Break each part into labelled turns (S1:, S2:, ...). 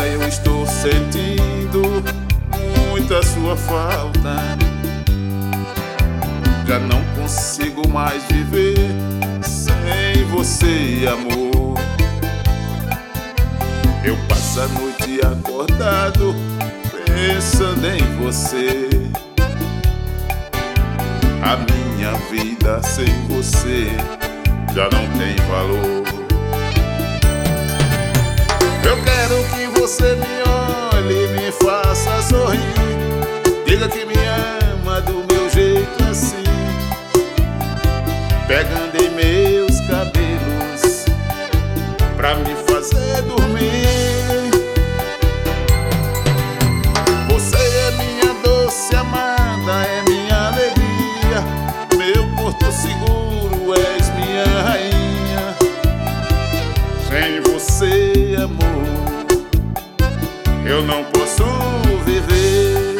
S1: Amiga, eu estou sentindo muita sua falta. Já não consigo mais viver sem você, amor. Eu passo a noite acordado pensando em você. A minha vida sem você já não tem valor. Eu quero que você me olhe e me faça sorrir. Diga que me ama do meu jeito assim, pegando em meus cabelos pra me fazer dormir. Você é minha doce amada, é minha alegria, meu porto seguro, és minha rainha. Sem você, amor, eu não posso viver.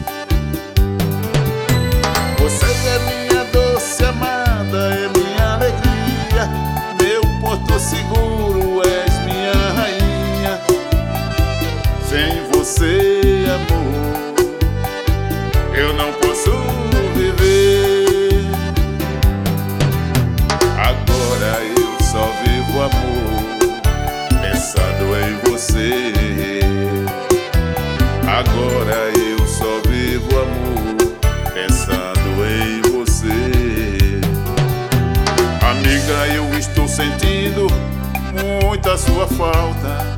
S1: Você é minha doce amada, é minha alegria, meu porto seguro, és minha rainha. Sem você, amor, eu não posso viver. Agora eu só vivo amor, pensando em você. Agora eu só vivo amor, pensando em você. Amiga, eu estou sentindo muita sua falta.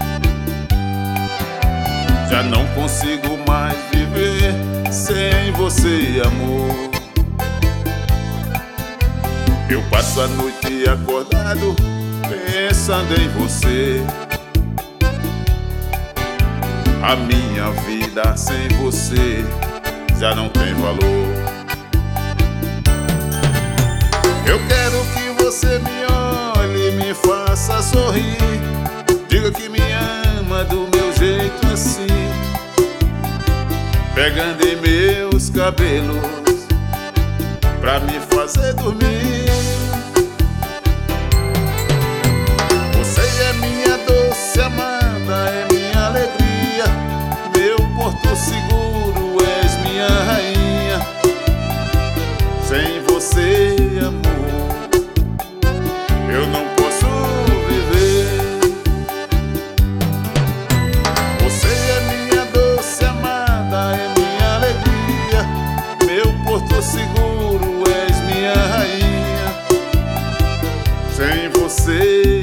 S1: Já não consigo mais viver sem você, amor. Eu passo a noite acordado pensando em você. A minha vida sem você já não tem valor. Eu quero que você me olhe e me faça sorrir. Diga que me ama do meu jeito assim, pegando em meus cabelos pra me fazer dormir. Você é minha doce amada, é minha alegria, meu porto seguro, és minha rainha. Sem você, amor, eu não posso viver. Você é minha doce amada, é minha alegria, meu porto seguro, és minha rainha. Sem você,